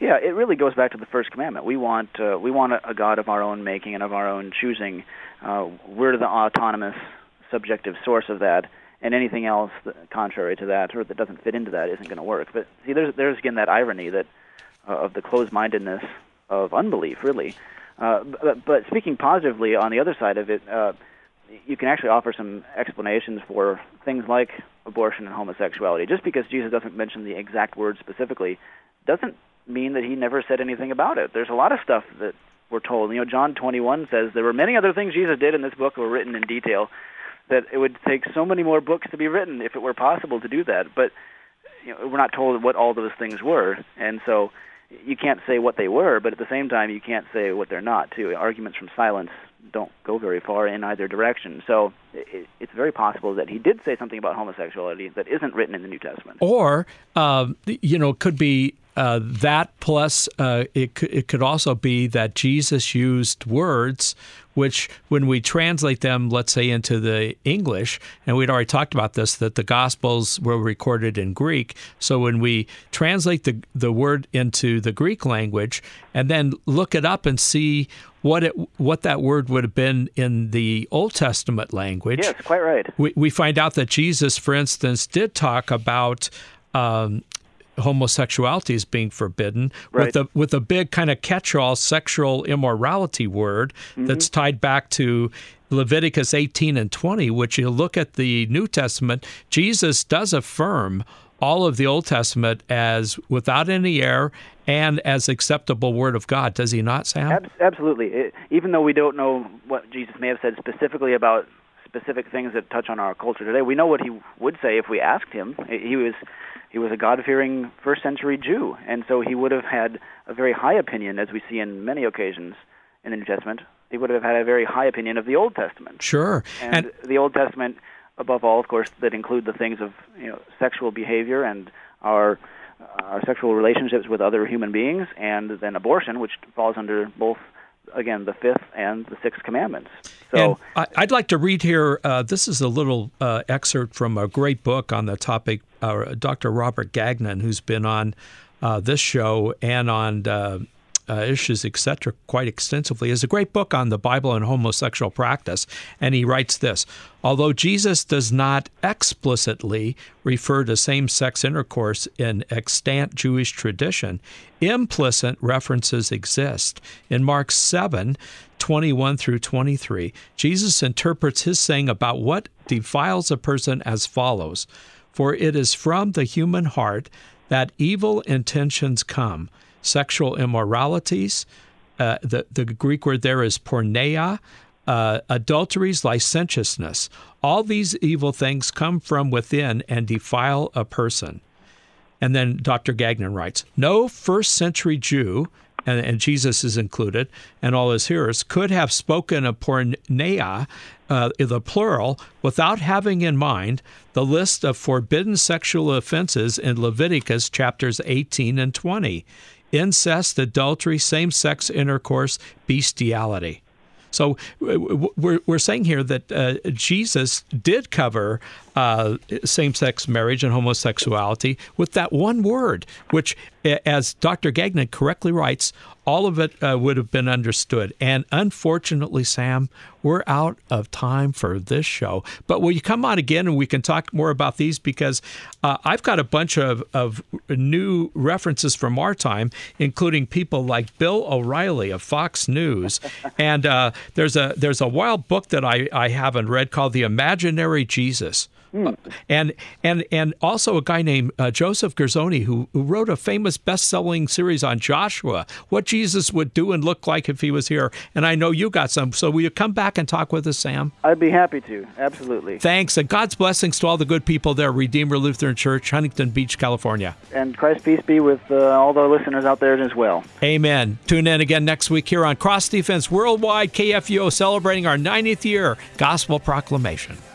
Yeah, it really goes back to the first commandment. We want uh, we want a, a God of our own making and of our own choosing. Uh, we're the autonomous, subjective source of that, and anything else that, contrary to that or that doesn't fit into that isn't going to work. But see, there's there's again that irony that uh, of the closed-mindedness of unbelief, really. Uh, but, but speaking positively, on the other side of it, uh, you can actually offer some explanations for things like abortion and homosexuality. Just because Jesus doesn't mention the exact word specifically doesn't mean that he never said anything about it. There's a lot of stuff that we're told. You know, John twenty-one says there were many other things Jesus did in this book that were written in detail, that it would take so many more books to be written if it were possible to do that. But you know, we're not told what all those things were, and so you can't say what they were, but at the same time you can't say what they're not, too. Arguments from silence don't go very far in either direction. So it, it's very possible that he did say something about homosexuality that isn't written in the New Testament. Or, um, you know, it could be uh, that plus uh, it, c- it could also be that Jesus used words which, when we translate them, let's say, into the English, and we'd already talked about this, that the Gospels were recorded in Greek. So when we translate the the word into the Greek language and then look it up and see what it what that word would have been in the Old Testament language. Yes, quite right. We, we find out that Jesus, for instance, did talk about um, homosexuality as being forbidden, right, with a with a big kind of catch-all sexual immorality word mm-hmm. that's tied back to Leviticus eighteen and twenty, which you look at the New Testament, Jesus does affirm all of the Old Testament as without any error and as acceptable word of God. Does he not, Sam? Ab- absolutely. It, even though we don't know what Jesus may have said specifically about specific things that touch on our culture today, we know what he would say if we asked him. He was he was a God-fearing first-century Jew, and so he would have had a very high opinion, as we see in many occasions in the New Testament. He would have had a very high opinion of the Old Testament. Sure. And, and the Old Testament, above all, of course, that include the things of you know sexual behavior and our our sexual relationships with other human beings, and then abortion, which falls under both, again, the fifth and the sixth commandments. So and I'd like to read here, uh, this is a little uh, excerpt from a great book on the topic, uh, Doctor Robert Gagnon, who's been on uh, this show and on uh, uh, Issues, et cetera, quite extensively. It's a great book on the Bible and homosexual practice, and he writes this: although Jesus does not explicitly refer to same-sex intercourse in extant Jewish tradition, implicit references exist. In Mark seven, twenty-one through twenty-three, Jesus interprets his saying about what defiles a person as follows: for it is from the human heart that evil intentions come, sexual immoralities, uh, the, the Greek word there is porneia, uh, adulteries, licentiousness. All these evil things come from within and defile a person. And then Doctor Gagnon writes, no first-century Jew, and, and Jesus is included, and all his hearers, could have spoken of porneia, uh, the plural, without having in mind the list of forbidden sexual offenses in Leviticus chapters eighteen and twenty. Incest, adultery, same-sex intercourse, bestiality. So we're we're saying here that uh, Jesus did cover uh, same-sex marriage and homosexuality with that one word, which, as Doctor Gagnon correctly writes, all of it uh, would have been understood. And unfortunately, Sam, we're out of time for this show. But will you come on again and we can talk more about these? Because uh, I've got a bunch of, of new references from our time, including people like Bill O'Reilly of Fox News. And uh, there's a there's a wild book that I, I haven't read called The Imaginary Jesus. Mm. And and and also a guy named uh, Joseph Gersoni, who, who wrote a famous best-selling series on Joshua, what Jesus would do and look like if he was here. And I know you got some. So will you come back and talk with us, Sam? I'd be happy to. Absolutely. Thanks. And God's blessings to all the good people there, Redeemer Lutheran Church, Huntington Beach, California. And Christ's peace be with uh, all the listeners out there as well. Amen. Tune in again next week here on Cross Defense Worldwide, K F U O, celebrating our ninetieth year Gospel Proclamation.